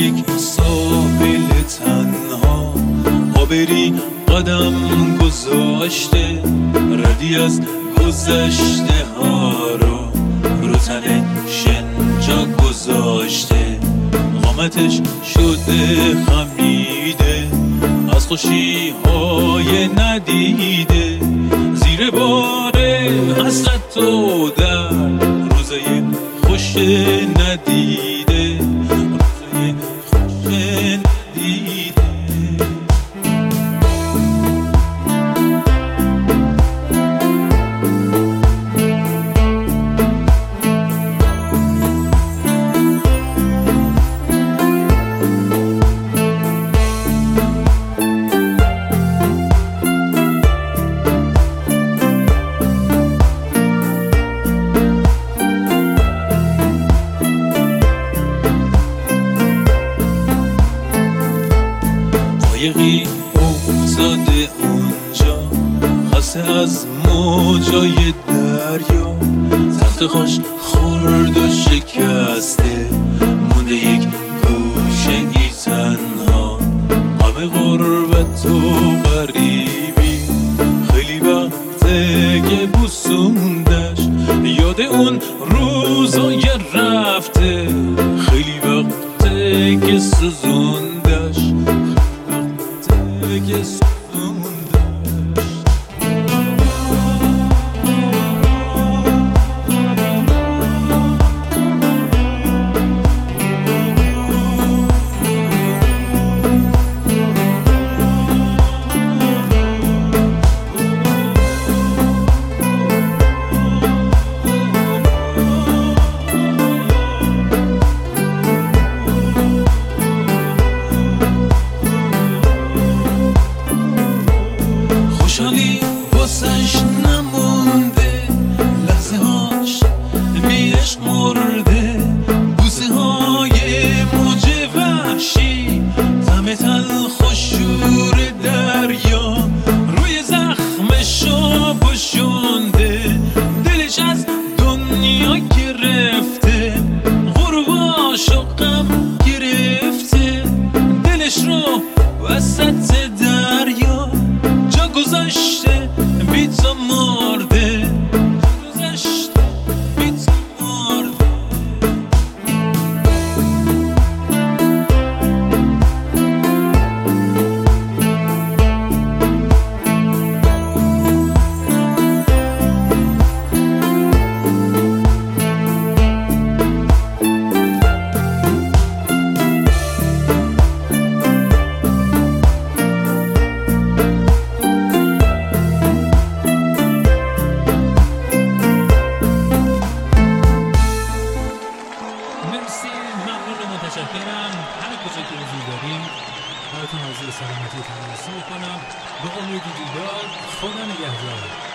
یک ساحل تنها آبری قدم گذاشته، ردی از گذشته ها رو تن شنجا گذاشته. قامتش شده خمیده از خوشی های ندیده، زیر بار حسرت و در روزای خوش ندیده، روزای خوش ندیده. قایقی افتاده اونجا خسته از موجای دریا، تخت خوش خورد و شکسته، مونده یک گوشه ای تنها. همه غربت و غریبی خیلی وقته که بوسوندش، یاد اون روزای رفته خیلی وقته که سوزوندش، که سوزوندش. خوشحالی واسش نمونده، لحظه هاش بی عشق مرده، بوسه های موج وحشی، طعم تلخ و شور دریا روی زخمشو پوشونده. دلش از دنیا گرفته، غروباشو غم گرفته، دلش رو وسط دریا جا گذاشته بی تو مرده، جا گذاشته بی تو مرده. مرسی، ممنون و متشکرم. هر کجا که حضور داریم براتون آرزوی سلامتی و تندرستی میکنم. به امید دیدار، خدا نگهدار.